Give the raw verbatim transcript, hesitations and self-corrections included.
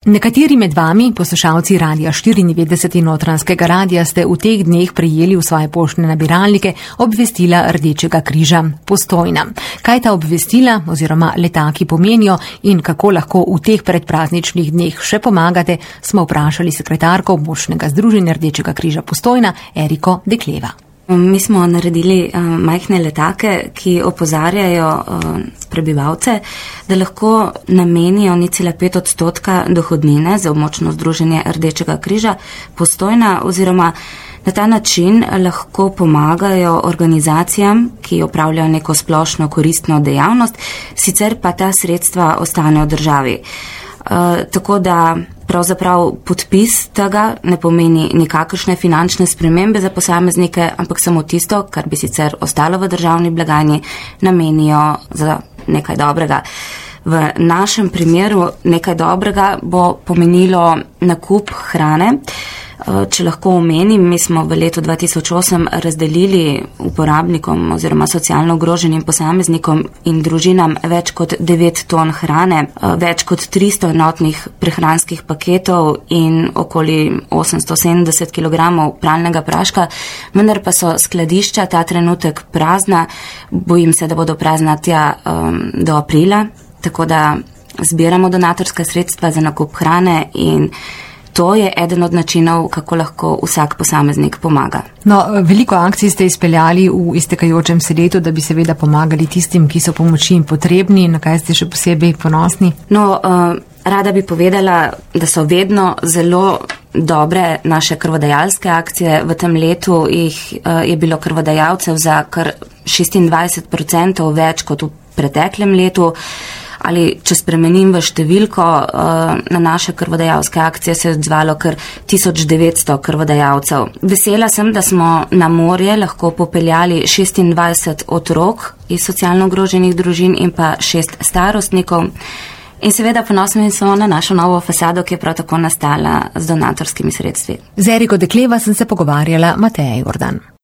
Nekateri med vami, poslušalci Radia štiriindevetdeset in Notranjskega radia, ste v teh dneh prejeli v svoje poštne nabiralnike obvestila Rdečega križa Postojna. Kaj ta obvestila oziroma letaki pomenijo in kako lahko v teh predprazničnih dneh še pomagate, smo vprašali sekretarko območnega združenja Rdečega križa Postojna Eriko Dekleva. Mi smo naredili uh, majhne letake, ki opozarjajo uh, prebivalce, da lahko namenijo nič cela pet odstotka dohodnine za območno združenje Rdečega križa Postojna oziroma na ta način lahko pomagajo organizacijam, ki opravljajo neko splošno koristno dejavnost, sicer pa ta sredstva ostanejo državi. Uh, tako da pravzaprav podpis tega ne pomeni nikakršne finančne spremembe za posameznike, ampak samo tisto, kar bi sicer ostalo v državni blagajni, namenijo za nekaj dobrega. V našem primeru nekaj dobrega bo pomenilo nakup hrane. Če lahko omenim, mi smo v letu dva tisoč osem razdelili uporabnikom oziroma socialno ogroženim posameznikom in družinam več kot devet ton hrane, več kot tristo enotnih prehranskih paketov in okoli osemsto sedemdeset kilogramov pralnega praška, vendar pa so skladišča ta trenutek prazna, bojim se, da bodo prazna tja um, do aprila, tako da zbiramo donatorska sredstva za nakup hrane in to je eden od načinov, kako lahko vsak posameznik pomaga. No, veliko akcij ste izpeljali v iztekajočem se letu, da bi seveda pomagali tistim, ki so pomoči in potrebni. Na kaj ste še posebej ponosni? No, uh, rada bi povedala, da so vedno zelo dobre naše krvodajalske akcije. V tem letu jih uh, je bilo krvodajalcev za kar šestindvajset procentov več kot v preteklem letu. Ali če spremenim v številko, na naše krvodajalske akcije se je odzvalo kar tisoč devetsto krvodajalcev. Vesela sem, da smo na morje lahko popeljali šestindvajset otrok iz socialno ogroženih družin in pa šest starostnikov. In seveda ponosni smo na našo novo fasado, ki je prav tako nastala z donatorskimi sredstvi. Z Eriko Dekleva sem se pogovarjala Mateja Jordan.